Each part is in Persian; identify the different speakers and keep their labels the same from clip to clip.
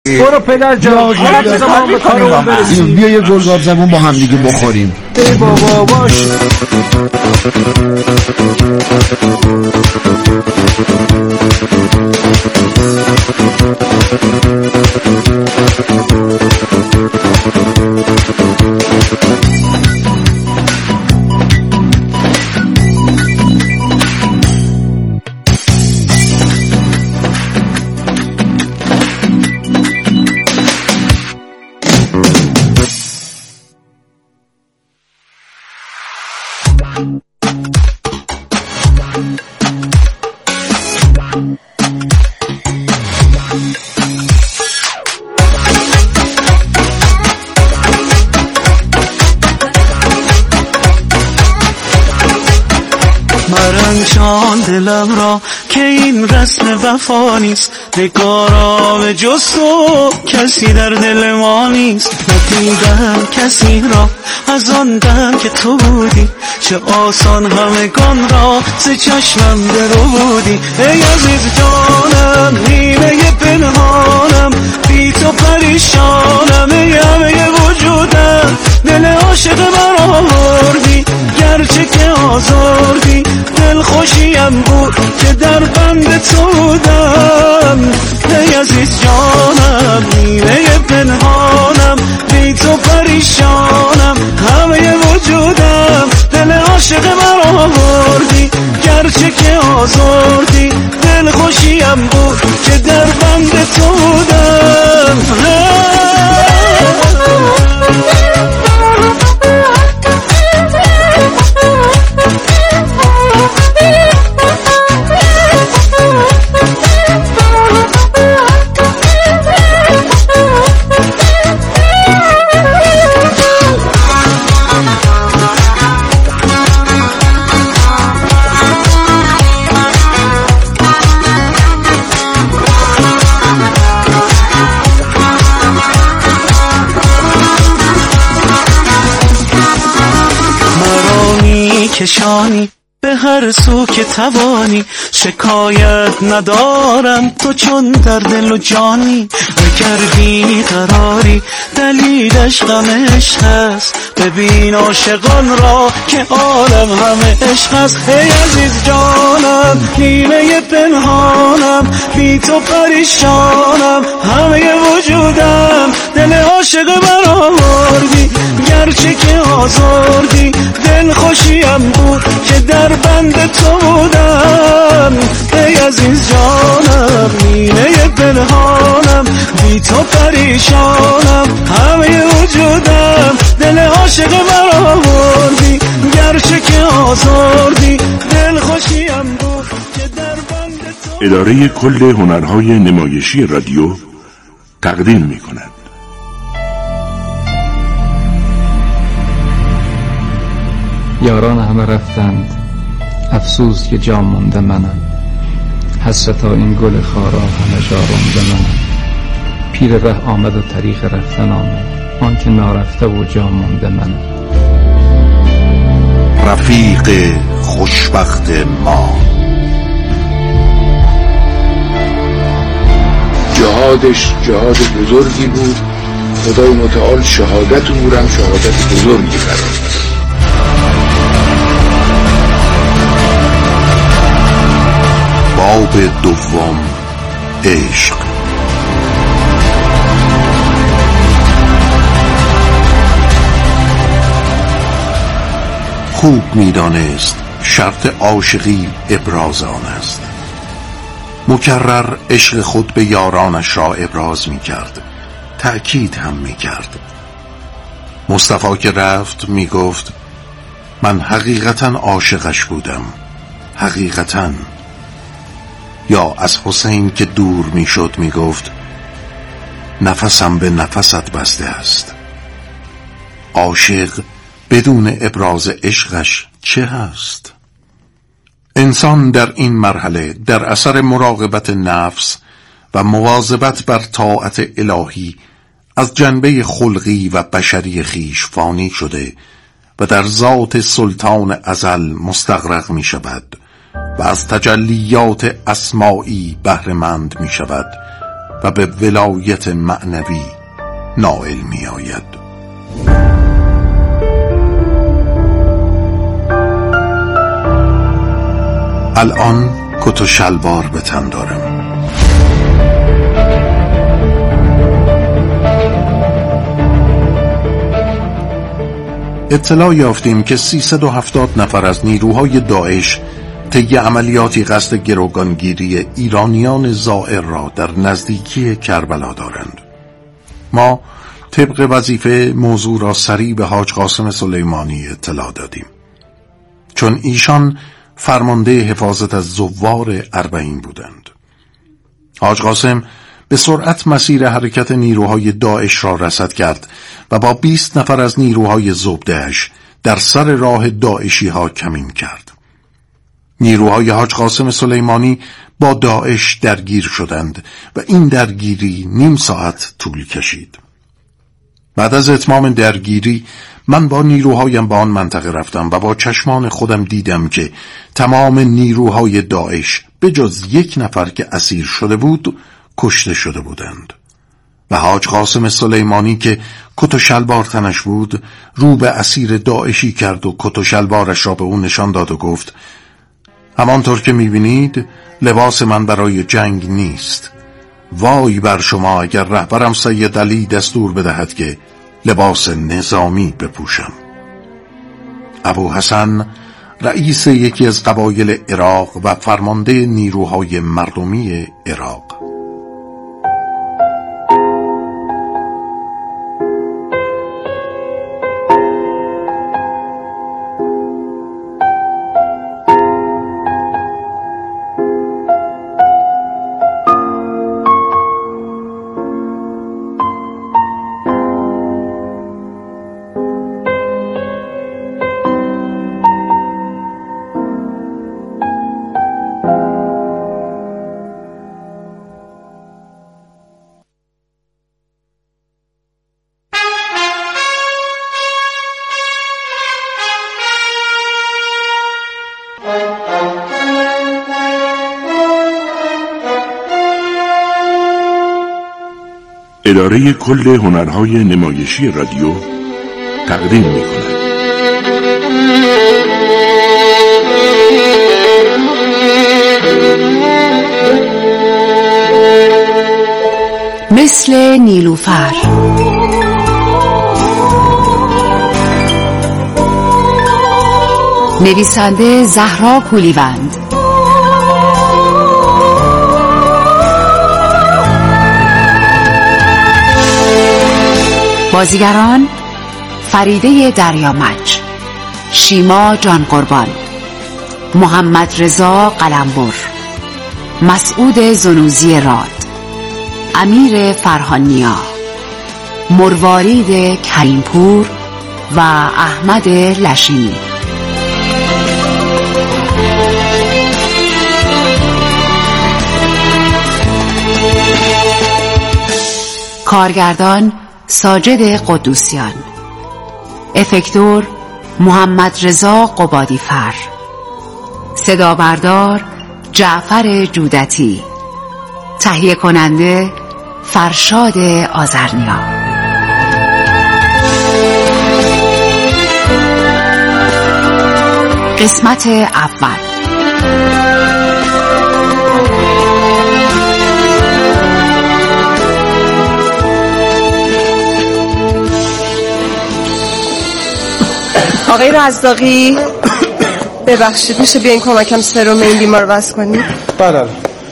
Speaker 1: برو پدر جان
Speaker 2: بیا یه گلگاب زبون با هم دیگه بخوریم.
Speaker 1: ای بابا باش.
Speaker 3: مرنجان دلم را که این رسم وفا نیست، نگارا به جز تو کسی در دل ما نیست. ندیدم کسی را از آن دم که تو بودی، چه آسان همگان را ز چشمم درو بودی. ای عزیز جانم نیمه پنهانم، بی تو پریشانم، ای همه وجودم دل عاشق من آوردی، گرچه که آزردی دل خوشیم بود که در بند تو بودم. ای عزیز جانم نیمه پنهانم، بی تو پریشانم، همه وجودم دل عاشق من آوردی، گرچه که آزردی دل خوشیم بود که در بند تو بودم. کشانی به هر سو که توانی، شکایت ندارم تو چون در دل و جانی. اگر بینی قراری دلیلش غم عشق است، ببین عاشقان را که عالم همه عشق است. ای عزیز جانم نیمه پنهانم، بی تو پریشانم، همه وجودم دل عاشق من آوردی، گرچه که آزردی دل خوشیم بود که در بند تو بودم. ای عزیز جانم نیمه پنهانم، بی تو پریشانم، همه وجودم دل عاشق من آوردی، گرچه که آزردی دل خوشیم بود که در بند تو.
Speaker 4: اداره کل هنرهای نمایشی رادیو تقدیم می‌کند.
Speaker 5: یاران همه رفتند، افسوس که جا مونده منم، حسرتا این گل خارا همه جا رونده منم. پیر ره آمد و طریق رفتن آمد، آن که نارفته و جا مونده منم.
Speaker 6: رفیق خوشبخت ما
Speaker 7: جهادش جهاد بزرگی بود، خدای متعال شهادت اورم شهادت بزرگی قرار داد.
Speaker 6: باب دوم، عشق. خوب می‌دانست شرط عاشقی ابراز آن است. مکرر عشق خود به یارانش را ابراز می‌کرد، تأکید هم می‌کرد. مصطفی که رفت می‌گفت من حقیقتاً عاشقش بودم، حقیقتاً. یا از حسین که دور میشد میگفت نفسم به نفست بسته است. عاشق بدون ابراز عشقش چه هست؟ انسان در این مرحله در اثر مراقبت نفس و مواظبت بر طاعت الهی از جنبه خلقی و بشری خویش فانی شده و در ذات سلطان ازل مستغرق می شود و از تجلیات اسمائی بهره‌مند می شود و به ولایت معنوی نائل می آید. الان کت و شلوار به تن دارم. اطلاع یافتیم که 370 نفر از نیروهای داعش طی عملیاتی قصد گروگانگیری ایرانیان زائر را در نزدیکی کربلا دارند. ما طبق وظیفه موضوع را سریع به حاج قاسم سلیمانی اطلاع دادیم، چون ایشان فرمانده حفاظت از زوار اربعین بودند. حاج قاسم به سرعت مسیر حرکت نیروهای داعش را رصد کرد و با 20 نفر از نیروهای زبده‌اش در سر راه داعشی ها کمین کرد. نیروهای حاج قاسم سلیمانی با داعش درگیر شدند و این درگیری نیم ساعت طول کشید. بعد از اتمام درگیری من با نیروهایم به آن منطقه رفتم و با چشمان خودم دیدم که تمام نیروهای داعش به جز 1 نفر که اسیر شده بود کشته شده بودند و حاج قاسم سلیمانی که کت و شلوار تنش بود رو به اسیر داعشی کرد و کت و شلوارش را به اون نشان داد و گفت: همانطور که میبینید لباس من برای جنگ نیست. وای بر شما اگر رهبرم سید علی دستور بدهد که لباس نظامی بپوشم. ابو حسن رئیس یکی از قبایل عراق و فرمانده نیروهای مردمی عراق.
Speaker 4: اداره کل هنرهای نمایشی رادیو تقدیم می‌کند.
Speaker 8: مثل نیلوفر. نویسنده زهرا کولیوند. بازیگران: فریده دریامج، شیما جان قربان، محمد رضا قلمبر، مسعود زنوزی راد، امیر فرهانیا، مروارید کریمپور و احمد لشینی. کارگردان: ساجد قدوسیان. افکتور: محمد رضا قبادیفر. صدا بردار: جعفر جودتی. تهیه کننده: فرشاد آذرنیا. قسمت اول.
Speaker 9: آقای رزاقی ببخشید میشه بیاین کمکم سرم این بیمار وصل کنید؟
Speaker 1: بله.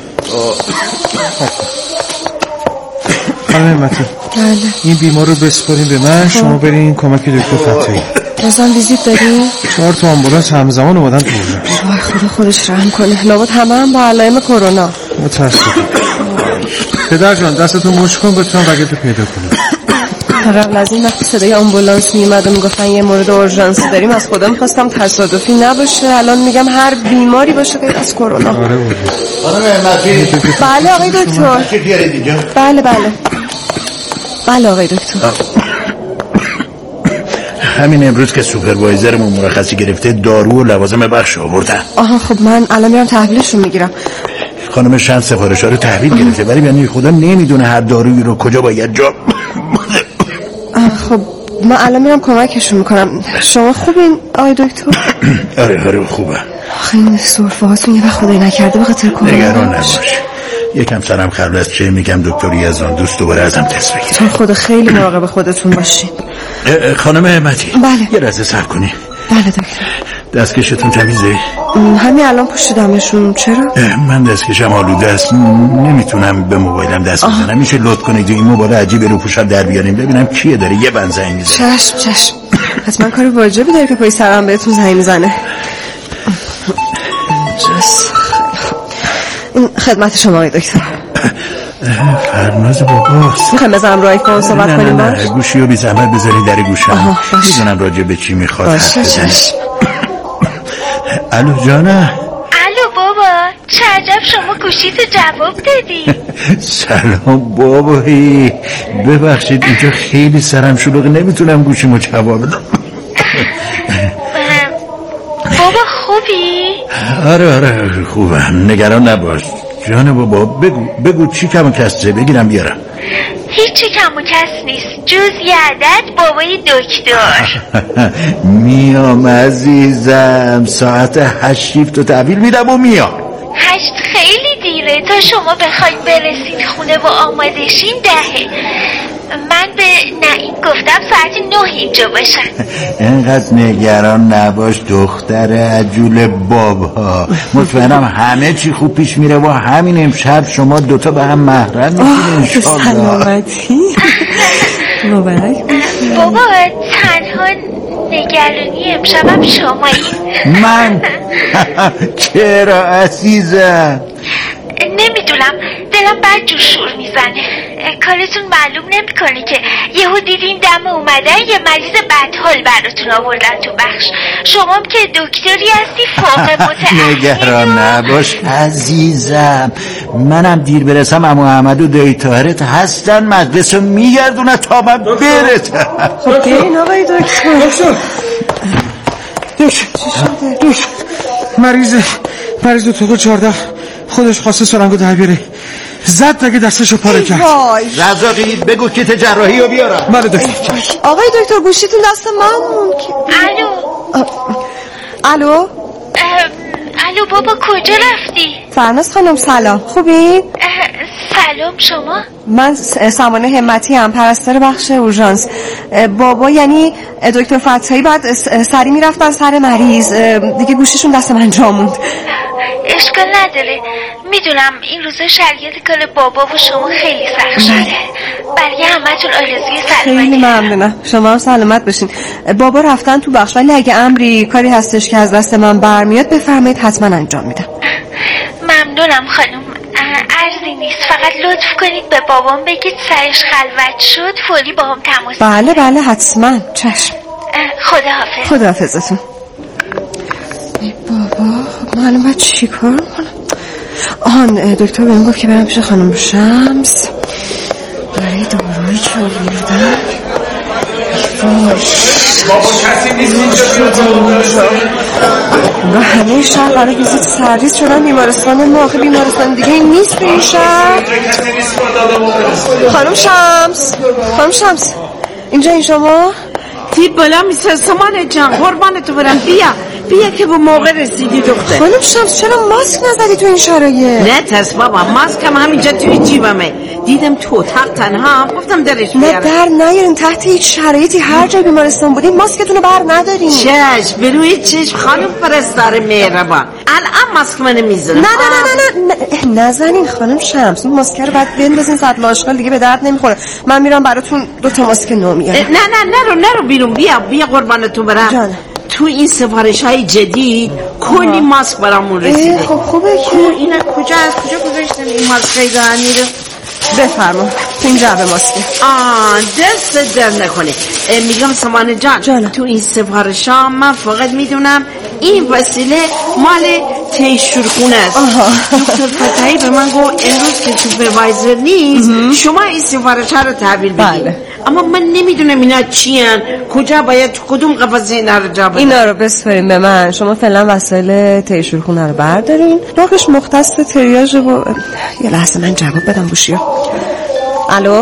Speaker 1: خانم همتی این بیمار رو بسپارین به من، شما برین کمک دکتر فتحی.
Speaker 9: بازم ویزیت داریم؟
Speaker 1: 4 تا آمبولانس همزمان اومدن تو بودن.
Speaker 9: وای خدا خودش رحم کنه، لابد همه هم با علائم کرونا.
Speaker 1: متاسفم. پدر جان دستتو مشت کن بتونم بگیرتو پیدا کنم.
Speaker 9: قبل از این وقتی صدای آمبولانس میومد و میگفتن یه مورد اورژانسی داریم از خودم خواستم تصادفی نباشه. الان میگم هر بیماری باشه غیر از کرونا.
Speaker 1: آره بود.
Speaker 9: بله آقای دکتر. بله بله آقای دکتر.
Speaker 10: همین امروز که سوپروایزرمون مرخصی گرفته دارو و لوازم بخش آوردن.
Speaker 9: آها خب من الان میرم تحویلشون میگیرم.
Speaker 10: خانم شمس سفارش‌ها رو تحویل گرفته، ولی یعنی خدا نمیدونه هر دارویی رو کجا باید جا.
Speaker 9: خب من الان میرم کمکشون میکنم. شما خوبین آقای دکتر؟
Speaker 10: آره خوبه.
Speaker 9: آخه این سرفه هاتون یه وقت خدای نکرده به خاطر کرونا.
Speaker 10: نگران نباش، یکم سرم خراب است. چه میگم دکتر یزدان دوست دوباره ازم تست بگیره.
Speaker 9: تو خدا خیلی مراقب خودتون باشین.
Speaker 10: خانم احمدی
Speaker 9: بله.
Speaker 10: یه لحظه صبر کنی.
Speaker 9: بله دکتر.
Speaker 10: دستکشتون تمیزه؟
Speaker 9: همین الان پوشیدمشون. چرا؟
Speaker 10: من دستکشم آلوده است، نمیتونم به موبایلم دست بزنم. میشه لطف کنید این موبایل عجیبه رو پوشم در بیاریم ببینم کیه داره یه بند زنگ میزنه.
Speaker 9: چشم. حتما کار واجبی داره که پای سرم بهتون زنگ میزنه. این خدمت شما آقای دکتر.
Speaker 10: فرناز باباست.
Speaker 9: میخوایم بزنم رو آیفون صحبت کنیم باش؟
Speaker 10: نه گوشی رو بی زحمت بذاری در گوشم. میدونم راجع به چی میخواد حرف بزنی. الو جانه.
Speaker 11: الو بابا، چه عجب شما گوشیتو جواب دادی.
Speaker 10: سلام بابایی، ببخشید اینجا خیلی سرم شلوغه نمیتونم گوشیمو جواب بدم.
Speaker 11: بابا خوبی؟
Speaker 10: آره خوبم، نگران نباش. جان بابا بگو چی کم و کسته بگیرم بیارم.
Speaker 11: هیچی کم و کس نیست جز یه عدد بابای دکتر.
Speaker 10: میام عزیزم، ساعت 8 شیفتو تحویل میدم و میام.
Speaker 11: 8 خیلی دیره، تا شما بخواید برسید خونه و آماده شین 10. من به نعیم گفتم ساعت 9 اینجا باشن.
Speaker 10: اینقدر نگران نباش دختر عجول بابا، مطمئنم همه چی خوب پیش میره و همین امشب شما دوتا به هم محرم میشید انشالله.
Speaker 9: سلامتی مبارک.
Speaker 11: بابا تنها نگرانی امشبم شمایی.
Speaker 10: من؟ چرا عزیزم؟
Speaker 11: نمیدونم، دلم بد جور شور میزنه. کارتون معلوم نمیکنه که یهو دیدین دم اومدن یه مریض بدحال براتون آوردن تو بخش. شما که دکتری هستی فوق متأهل.
Speaker 10: نگران نباش عزیزم، منم دیر برسم عمو احمد و دایی طاهرت هستن مجلس رو میگردونن تا من برسم.
Speaker 9: خب این آقای دکتر
Speaker 1: مریض تو 14 خودش خواسته سرنگو در بیاره، زد تگه دستشو پاره کرد.
Speaker 10: رزاقی بگو کیت جراحی رو بیارم.
Speaker 1: بله دکتر.
Speaker 9: آقای دکتر گوشیتون دست من مون. الو
Speaker 11: بابا کجا رفتی؟
Speaker 9: فرناز خانم سلام، خوبی؟
Speaker 11: سلام شما؟
Speaker 9: من سمانه همتی هم، پرستار بخش اورژانس. بابا یعنی دکتر فتحی بعد سری میرفتن سر مریض، دیگه گوشیشون دست من جا موند.
Speaker 11: اشکال نداره، میدونم این روزا شرایط کار بابا و شما خیلی سخت شده. برای همتون آرزوی سلامتی.
Speaker 9: خیلی ممنونم، شما هم سلامت باشین. بابا رفتن تو بخش، ولی اگه امری کاری هستش که از دست من برمیاد بفرمایید حتما انجام میدم.
Speaker 11: ممنونم خانم، عرضی نیست، فقط لطف کنید به بابام بگید سرش خلوت شد فوری با هم تماس.
Speaker 9: بله حتما، چشم. خداحافظتون. بابا خب من باید چی کار کنم؟ دکتر بهم گفت که برم پیش خانم شمس برای دارویی که آوردن.
Speaker 12: بابا کسی نیست
Speaker 9: اینجا همه شهر برای ویزیت سرویس شدن بیمارستان ما. آخه بیمارستان دیگه این نیست این شهر. خانم شمس اینجا این شما؟
Speaker 13: تیپ بالا میسه سامان جان، قربان تو برم. بیا که به موقع رسیدی دختر.
Speaker 9: خانم شمس چرا ماسک نزدی تو این شرایط؟
Speaker 13: نه ترس بابا، ماسکم همینجا توی جیبمه، دیدم تو اتاق تنها گفتم درش بیارم.
Speaker 9: نه در نیارین، تحت هیچ شرایطی هر جای بیمارستان بودین ماسکتون رو بر ندارین.
Speaker 13: چشم به روی چشم خانم پرستار مهربان، الان ماسک منو میذارم.
Speaker 9: نه نزنین خانم شمس، اون ماسک رو بعد بندازین سطل آشغال، دیگه به درد نمیخوره. من میرم براتون 2 ماسک نو میارم.
Speaker 13: نرو بیرون. بیا قربانتون برم.
Speaker 9: جانم.
Speaker 13: تو این سفارش‌های جدید کلی ماسک برامون رسیده.
Speaker 9: خب خوبه که
Speaker 13: اینا کجا گذاشتن این ماسکای دهنی رو؟
Speaker 9: بفرما این جعبه ماسکه.
Speaker 13: دست در نکنه. میگم سمانه جان تو این سفارش‌ها من فقط میدونم این وسیله مال تیشورخونه است. دکتر فتحی به من گفت امروز که سوپروایزر نیست شما این سفارش‌ها رو تحویل بدید. اما من نمیدونم اینا چی هن، کجا باید تو کدوم قفسه اینا رو جا بدم.
Speaker 9: اینا رو بسپاریم به من. شما فعلا وسایل تیشور خونه رو بردارین، باقیش مختص تریاژ و یه لحظه من جواب بدم گوشیو. الو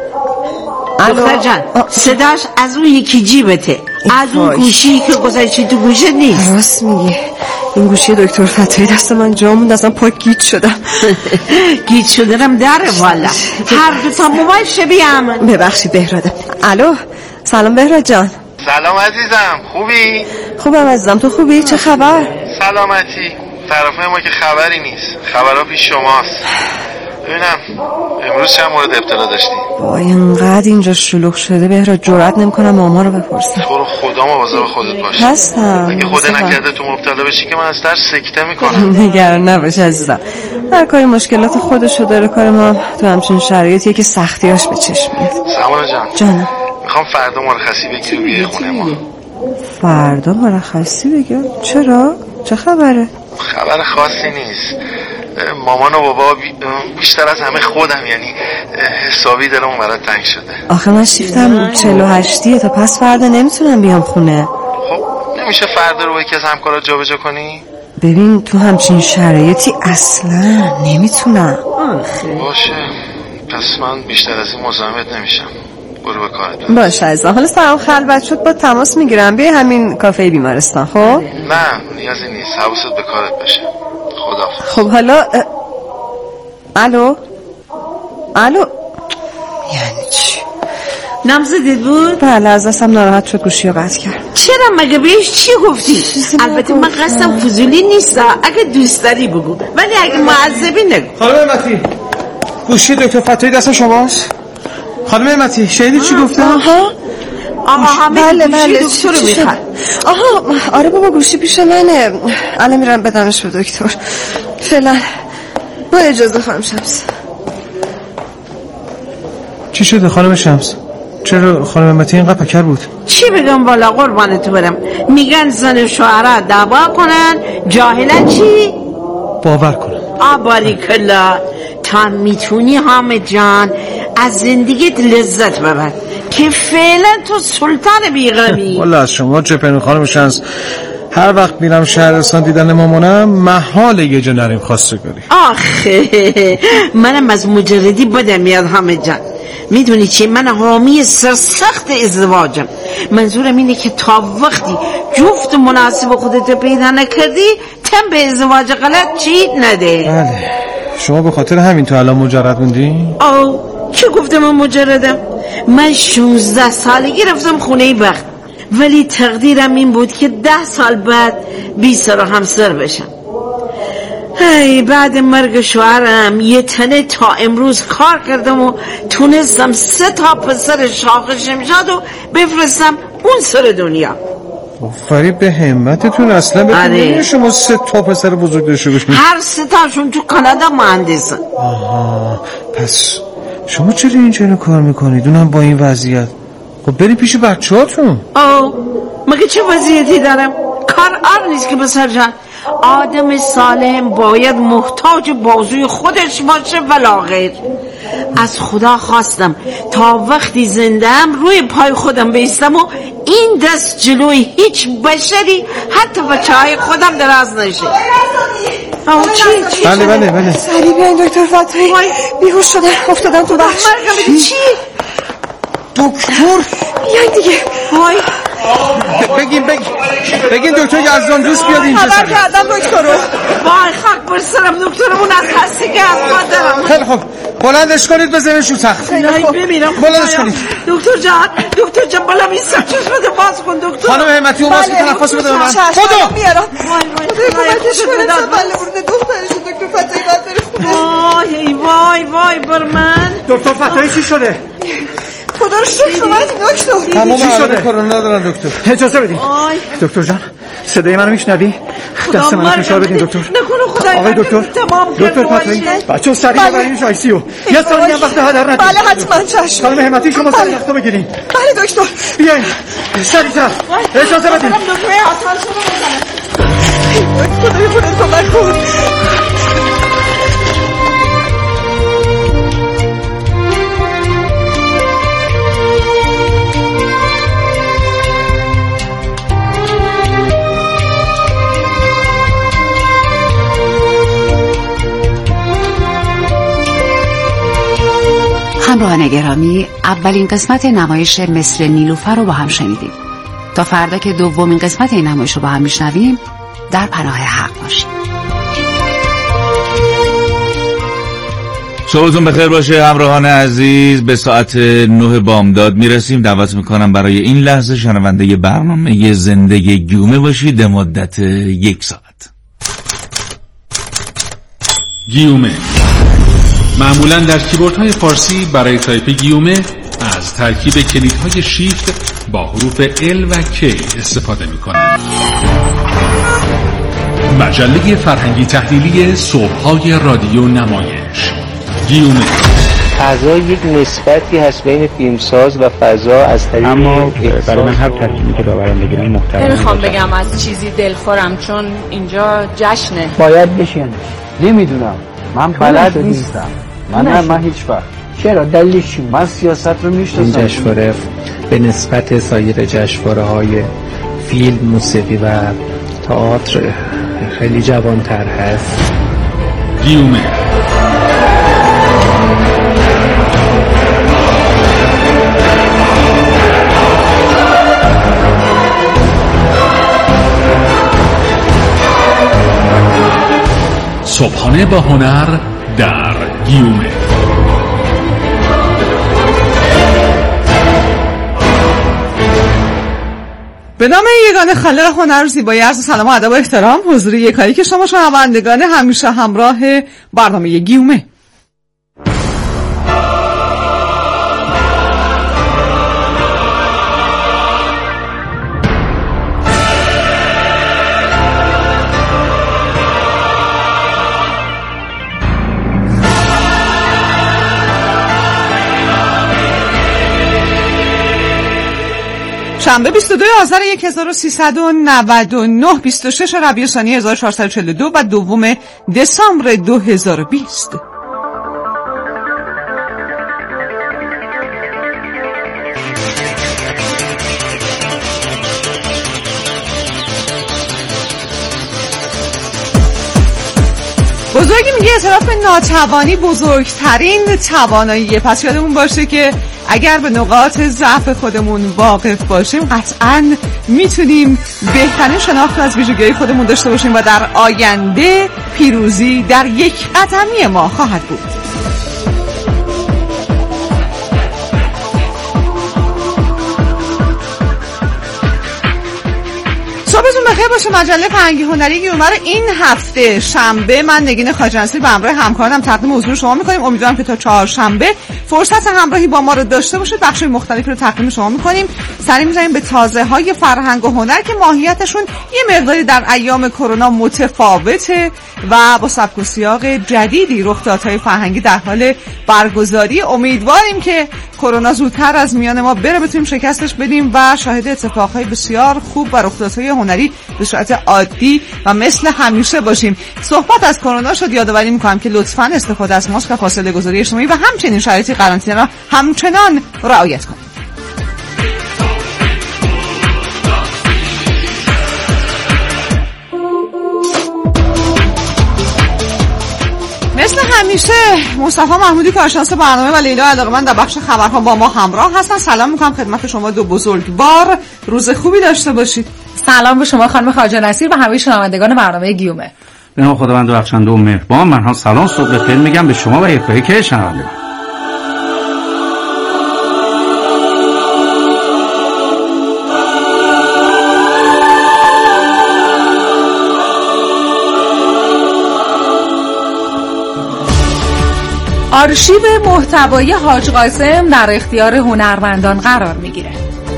Speaker 13: دختر جان صداش از اون یکی جیبته، از اون گوشی که گذاشتی تو گوشت نیست.
Speaker 9: راست میگه، این گوشی دکتر فتحی دست من جا موند، اصلا پاک گیج شدم.
Speaker 13: گیج شدنم داره والا، هر دو تا موبایل شبیه همه.
Speaker 9: ببخشید بهراده. الو سلام بهراد جان.
Speaker 12: سلام عزیزم، خوبی؟
Speaker 9: خوبم عزیزم، تو خوبی؟ چه خبر؟
Speaker 12: سلامتی. طرفای ما که خبری نیست، خبرها پیش شماست. ببینم امروز چند مورد ابتلا داشتی؟
Speaker 9: وای انقدر اینجا شلوغ شده بهراد جرئت نمی‌کنم ماما رو بپرسم.
Speaker 12: تو رو خدا مواظب خودت باش.
Speaker 9: هستم.
Speaker 12: اگه خدا نکرده تو مبتلا بشی که من از ترس سکته میکنم.
Speaker 9: نگران نباش عزیزم، هر کاری مشکلات خودشو داره، کار ما تو همچین شرایطیه که سختیاش به چشم میاد.
Speaker 12: سمانه جان
Speaker 9: جانم،
Speaker 12: میخوام فردا مرخصی بگیری بیای خونه ما.
Speaker 9: فردا مرخصی بگیر؟ چرا؟ چه خبره؟
Speaker 12: خبر خاصی نیست. مامان و بابا بیشتر از همه خودم، یعنی حسابی دلمون برات تنگ شده.
Speaker 9: آخه من شیفتم 48 تا پس فردا نمیتونم بیام خونه.
Speaker 12: خب نمیشه فردا رو با یکی از همکارات جابجا کنی؟
Speaker 9: ببین تو همچین شرایطی اصلا نمیتونم.
Speaker 12: باشه پس من بیشتر از این مزاحمت نمیشم، برو به کارت.
Speaker 9: باشه عزیزم، حالا سلام خلوت شد با تماس میگیرم، بیای همین کافه بیمارستان. خب
Speaker 12: نه نیازی نیست، حواست به کارت باشه. خداحافظ.
Speaker 9: خب حالا الو یعنی چی؟
Speaker 13: نمزدت بود؟
Speaker 9: بله از دستم ناراحت شد گوشی رو قطع کرد.
Speaker 13: چرا مگه بهش چی گفتی؟ البته من قصدم فضولی نیست، اگه دوست داری بگو، ولی اگه معذبی نگو.
Speaker 1: خانم امتی گوشی دکتر فتحی دست شماست؟ خانم امتی شنیدی چی گفتم؟
Speaker 13: آها همه
Speaker 9: بله
Speaker 13: دکتر رو میخواد.
Speaker 9: آها آره بابا گوشی پیش منه، الان میرم بدمش به دکتر. فعلا با اجازه خانم شمس.
Speaker 1: چی شده خانم شمس؟ چرا خانم امتی اینقدر پکر بود؟
Speaker 13: چی بگم والا قربانت برم، میگن زن شوهرها دعوا کنن، جاهلا چی؟
Speaker 1: باور کنن.
Speaker 13: باریکلا، تا میتونی حامد جان از زندگیت لذت ببر که فعلا تو سلطان بیغمی.
Speaker 1: والا از شما چه پنی خانم شمس، هر وقت میرم شهرستان دیدن مامانم محاله یه جا نریم خواستگاری.
Speaker 13: آخه منم از مجردی بدم میاد حامد جان، میدونی چی، من حامی سرسخت ازدواجم. منظورم اینه که تا وقتی جفت مناسب خودت پیدا نکردی تم به ازدواج غلط چی نده.
Speaker 1: بله شما به خاطر همین تو الان مجرد موندی؟
Speaker 13: چه گفتم من مجردم؟ من 16 سالگی رفتم خونه بخت، ولی تقدیرم این بود که 10 سال بعد بی سر و همسر بشم. بعد مرگ شوهرم یه تنه تا امروز کار کردم و تونستم 3 تا پسر شاخ شمشاد رو بفرستم اون سر دنیا.
Speaker 1: آفرین به همتتون. اصلا بکنید شما 3 تا پسر بزرگ داشته باشید.
Speaker 13: هر 3 تاشون تو کانادا مهندسن.
Speaker 1: آها پس شما چرا اینجا کار میکنید اونم با این وضعیت؟ خب بریم پیش بچه‌هاتون.
Speaker 13: مگه چه وضعیتی دارم؟ کار نیست که بسر جان، آدم سالم باید محتاج بازوی خودش باشه ولا غیر. از خدا خواستم تا وقتی زنده‌ام روی پای خودم بیستم و این دست جلوی هیچ بشری حتی بچه‌های خودم دراز نشه. چی؟
Speaker 1: بله
Speaker 9: سریع بیاین دکتر فتحی، بیهوش شدم افتادم تو بخش.
Speaker 13: چی؟
Speaker 1: دکتر
Speaker 9: بیاین دیگه.
Speaker 1: بگین دکتر یزدان دوست بیاد اینجا.
Speaker 9: خبر کردم دکتر رو.
Speaker 13: وای خاک بر سرم، دکترمون از خستگی از ما دارم.
Speaker 1: خیلی خوب بلندش کنید بزنش رو تخت.
Speaker 13: بمیرم.
Speaker 1: بلندش کنید.
Speaker 13: دکتر جان بالا میستم، چشمت باز کن دکتر.
Speaker 1: خانم همتی اون باز که تنفس بده به من.
Speaker 9: خدا میارم.
Speaker 13: کمکش
Speaker 9: بله دخترشون دکتر فتحی باید بره خونه.
Speaker 13: وای بر من.
Speaker 1: دکتر فتحی چی شده؟
Speaker 9: خدا رو شکر اومدی دکتر.
Speaker 1: تمام علائم کرونا دارن دکتر.
Speaker 2: اجازه بدین دکتر جان، صدای منو میشنوی؟ دست منو فشار بدین دکتر.
Speaker 13: نکنه خدای
Speaker 2: آقای دکتر فتحی بچه‌ها سریع ببرینش آی سی او. یه ثانیه هم وقت هدر ندید.
Speaker 9: بله حتما چشم.
Speaker 2: خانم همتی شما سریع وقتو بگیرین.
Speaker 9: بله دکتر.
Speaker 2: بیاین سریعتر. اجازه بدین.
Speaker 9: خدای خودت کمک کن.
Speaker 8: گرامی، اولین قسمت نمایش مصر نیلوفر رو با هم شنیدیم. تا فردا که دومین قسمت این نمایش رو با هم میشنویم، در پناه حق باشیم.
Speaker 1: صبحتون بخیر باشه همراهان عزیز. به ساعت 9 بامداد میرسیم. دعوت میکنم برای این لحظه شنونده برنامه زنده گیومه باشید به مدت 1 ساعت.
Speaker 14: گیومه معمولا در کیبوردهای فارسی برای تایپ گیومه از ترکیب کلیدهای شیفت با حروف L و K استفاده میکنند. مجله فرهنگی تحلیلی صبح‌های رادیو نمایش گیومه.
Speaker 15: فضا یک نسبتی هست بین فیلمساز و فضا از طریق
Speaker 16: اما برای من هر ترکیبی که باورم بگیرم محترم.
Speaker 17: نمیخوام بگم از چیزی دلخورم چون اینجا جشنه.
Speaker 16: باید بشین. نمیدونم. من بلد نیستم. من هیچ وقت. چرا دلیلش چیه؟ من سیاست رو میشناسم. این جشنواره به نسبت سایر جشنواره‌های فیلم، موسیقی و تئاتر خیلی جوان‌تر هست.
Speaker 14: گیومه صبحانه با هنر در گیومه.
Speaker 18: به نام یگانه خالق هنر و زیبایی عرض سلام و ادب و احترام حضور یکایی که شما شنوندگان همیشه همراه برنامه گیومه. شنبه 22 آذر 1399 26 ربیع ثانی 1442 و دوم دسامبر 2020. بزرگی میگه اعتراف به ناتوانی بزرگترین تواناییه. پس یادمون باشه که اگر به نقاط ضعف خودمون واقف باشیم قطعاً میتونیم بهترین شناخت از ویژگی‌های خودمون داشته باشیم و در آینده پیروزی در یک قدمی ما خواهد بود. صبحتون بخیر باشه. مجله فرهنگی هنری گیومه رو این هفته شنبه من نگین خواجه‌نصیر به همراه همکارانم تقدیم حضور شما می‌کنیم. امیدوارم که تا چهارشنبه فرصت همراهی با ما رو داشته باشید. بخش‌های مختلفی رو تقدیم شما می‌کنیم. سری می‌زنیم به تازه‌های فرهنگ و هنر که ماهیتشون یه مقداری در ایام کرونا متفاوته و با سبک و سیاق جدیدی رخدادهای فرهنگی در حال برگزاری. امیدواریم که کرونا زودتر از میان ما بره، بتونیم شکستش بدیم و شاهد اتفاقهای بسیار خوب و رخدادهای هنری به صورت عادی و مثل همیشه باشیم. صحبت از کرونا شد، یادآوری می‌کنم که لطفاً استفاده از ماسک و فاصله گذاری اجتماعی و همچنین شرایط قرنطینه را همچنان رعایت کنید. مثل همیشه مصطفی محمودی کارشناس برنامه و لیلا علاقمند در بخش خبرها با ما همراه هستن. سلام میکنم خدمت شما دو بزرگوار. روز خوبی داشته باشید.
Speaker 19: سلام به شما خانم خواجه‌نصیر و همه شنوندگان برنامه گیومه.
Speaker 20: به نام خداوند بخشنده و مهربان. من هم سلام صبح بخیر میگم به شما و یکایی که شنوندگان.
Speaker 19: آرشیو محتوایی حاج قاسم در اختیار هنرمندان قرار میگیره.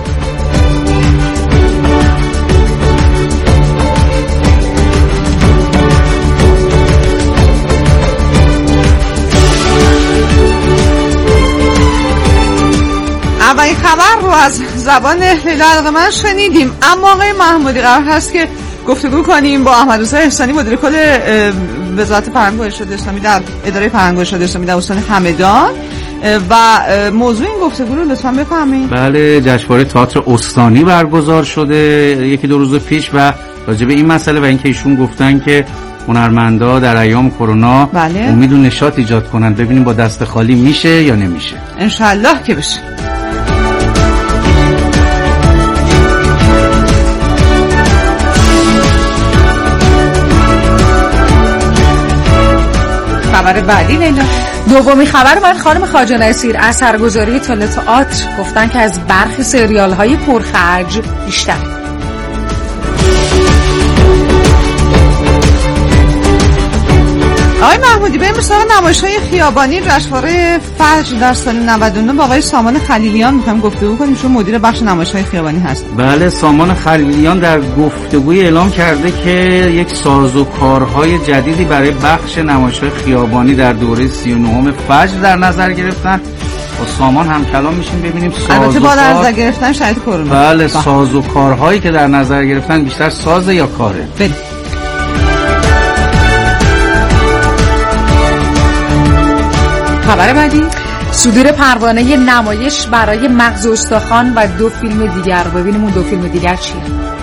Speaker 18: اولین خبر رو از زبان لیلا علاقمند شنیدیم، اما آقای محمودی قرار هست که گفتگو کنیم با احمدرضا احسانی، مدیر کل وزارت فرهنگ و ارشاد اسلامی در اداره فرهنگ و ارشاد اسلامی در استان همدان و موضوع این گفتگو رو لطفاً بفهمید.
Speaker 20: بله، جشنواره تئاتر استانی برگزار شده یکی دو روز پیش و راجع به این مسئله و اینکه ایشون گفتن که هنرمندا در ایام کرونا
Speaker 18: بله.
Speaker 20: امید و نشاط ایجاد کنن، ببینیم با دست خالی میشه یا نمیشه.
Speaker 18: انشالله که بشه. خبر بعدی لیلا.
Speaker 19: دومی خبر من خانم خواجه نصیر، اثرگذاری تئاتر گفتن که از برخی سریال های پرخرج بیشتر.
Speaker 18: آقای محمودی بریم سراغ نمایش‌های خیابانی جشنواره فجر در سال 99 با آقای سامان خلیلیان می‌خوایم گفتگو کنیم، چون مدیر بخش نمایش‌های خیابانی هست.
Speaker 20: بله، سامان خلیلیان در گفتگوی اعلام کرده که یک سازوکارهای جدیدی برای بخش نمایش‌های خیابانی در دوره 39 فجر در نظر گرفتن. با سامان هم کلام میشیم ببینیم
Speaker 18: البته با در نظر گرفتن شرایط کرونا.
Speaker 20: بله، سازوکارهایی که در نظر گرفتن بیشتر سازه یا کاره.
Speaker 18: بله. خبر بعدی
Speaker 19: صدور پروانه نمایش برای مغز استخوان و 2 فیلم دیگر. ببینیم اون 2 فیلم دیگر چیه.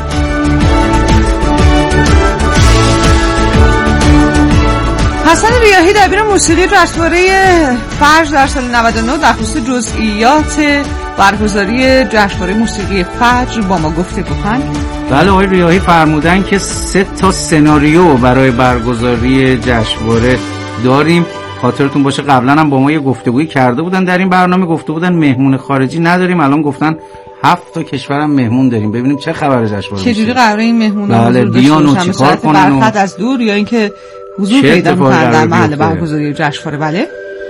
Speaker 18: حسن ریاحی دبیر موسیقی جشنواره فجر در سال 99 در خصوص جزئیات برگزاری جشنواره موسیقی فجر با ما گفتگو کردند.
Speaker 20: بله، آقای ریاحی فرمودن که 3 تا سناریو برای برگزاری جشنواره داریم. خاطرتون باشه قبلا هم با ما یه گفتگویی کرده بودن در این برنامه، گفته بودن مهمون خارجی نداریم، الان گفتن 7 تا کشورم مهمون داریم. ببینیم چه خبر جشنواره
Speaker 18: چه جوری قراره این مهمونا
Speaker 20: حضور داشته باشن، چیکار کنن،
Speaker 18: برخط از دور یا اینکه حضور پیدا می‌کنن در محل برگزاری جشنواره. بله.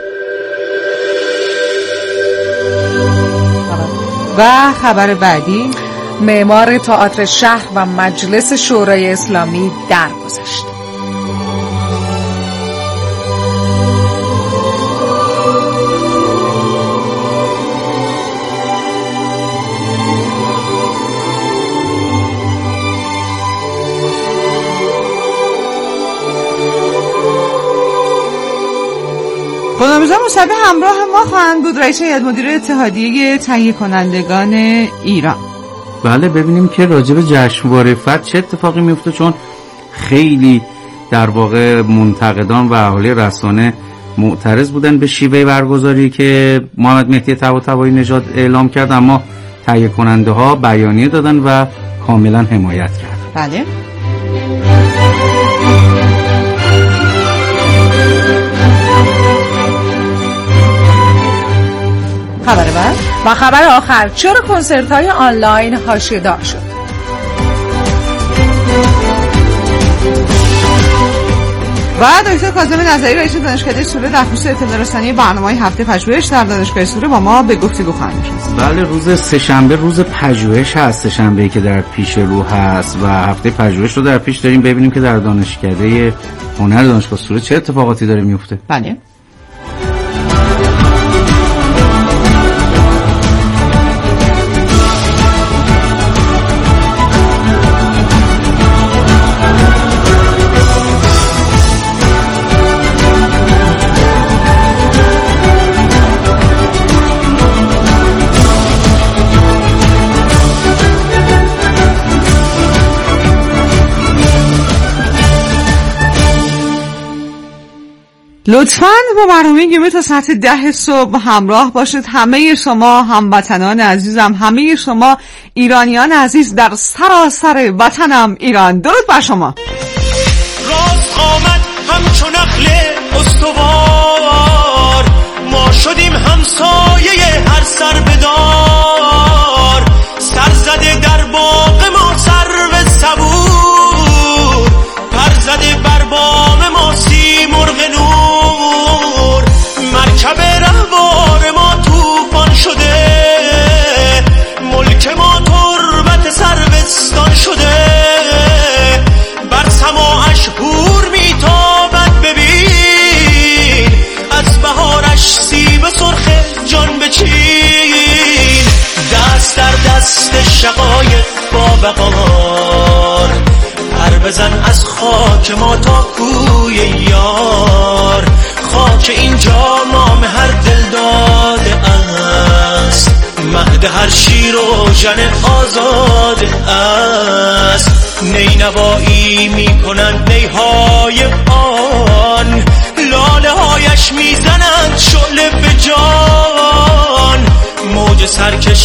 Speaker 18: و خبر بعدی
Speaker 19: معمار تئاتر شهر و مجلس شورای اسلامی درگذشت.
Speaker 18: خانم مصطفی همراه ما خواهند بود، رئیس هیئت مدیره اتحادیه تهیه کنندگان ایران.
Speaker 20: بله، ببینیم که راجع به جشنواره فجر چه اتفاقی میفته، چون خیلی در واقع منتقدان و اهالی رسانه معترض بودن به شیوه برگزاری که محمد مهدی طباطبایی نژاد اعلام کرد، اما تهیه کننده ها بیانیه دادن و کاملا حمایت کردن.
Speaker 18: بله. خبر بعد
Speaker 19: و خبر آخر، چرا کنسرت‌های آنلاین حاشیه‌دار شد؟
Speaker 18: و دکتر کاظم نظری رئیس دانشکده سوره در خصوص اطلاع رسانی برنامه‌های هفته پژوهش در دانشگاه سوره با ما به گفتگو خواهند نشست.
Speaker 20: بله، روز سه‌شنبه روز پژوهش هست، سه‌شنبه‌ای که در پیش رو هست و هفته پژوهش رو در پیش داریم. ببینیم که در دانشکده هنر دانشگاه سوره چه اتفاقاتی داره میفته.
Speaker 18: بله. لطفاً با برنامه گیومه تا ساعت 10 صبح همراه باشید. همه شما هموطنان عزیزم، همه شما ایرانیان عزیز در سراسر وطنم ایران، درود بر شما.
Speaker 3: راست آمد همچون نخل استوار، ما شدیم همسایه هر سر بدار، سر زده در باغ ما سرو صبور، پر زده بر بام ما سیمرغ نور، مرکب رهوار ما طوفان شده، ملک ما تربت سروستان شده، بر سماعش هور میتابد ببین، از بهارش سیب سرخ جان بچین، دست در دست شقایق با وقار، پر بزن از خاک ما تا کوی یار، خاک اینجا نام هر دل داده است، مهد هر شیر و ژن آزاده است، نینوایی میکنند نیهای آن، لاله هایش میزنند شعله به جان، موج سرکش